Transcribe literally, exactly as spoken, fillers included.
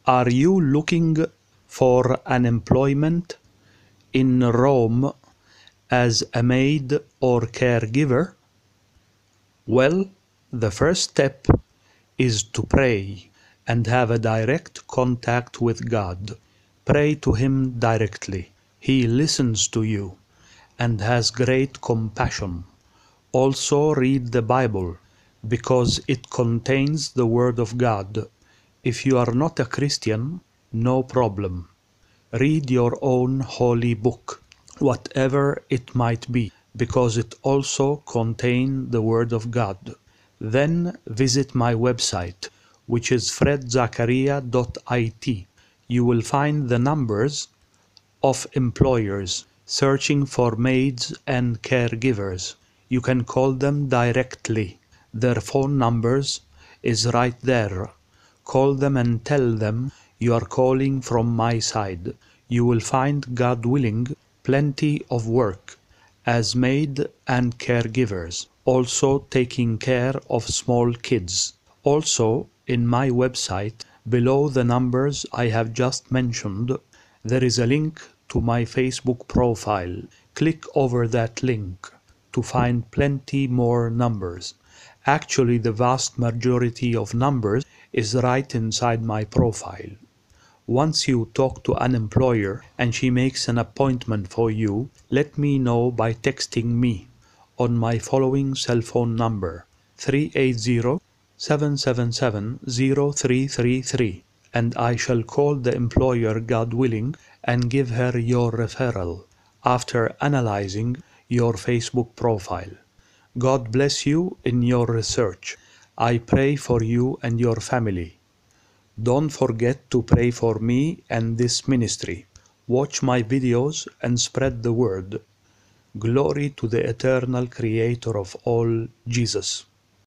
Are you looking for an employment in Rome as a maid or caregiver? Well, the first step is to pray and have a direct contact with God. Pray to Him directly. He listens to you and has great compassion. Also read the Bible, because it contains the Word of God. If you are not a Christian, no problem. Read your own holy book, whatever it might be, because it also contains the Word of God. Then visit my website, which is fred zakaria dot I T. You will find the numbers of employers searching for maids and caregivers. You can call them directly. Their phone numbers is right there. Call them and tell them you are calling from my side. You will find, God willing, plenty of work as maid and caregivers, also taking care of small kids. Also, in my website, below the numbers I have just mentioned, there is a link to my Facebook profile. Click over that link to find plenty more numbers. Actually, the vast majority of numbers is right inside my profile. Once you talk to an employer and she makes an appointment for you, let me know by texting me on my following cell phone number, three eight zero, seven seven seven, zero three three three, and I shall call the employer, God willing, and give her your referral after analyzing your Facebook profile. God bless you in your research. I pray for you and your family. Don't forget to pray for me and this ministry. Watch my videos and spread the word. Glory to the eternal Creator of all, Jesus.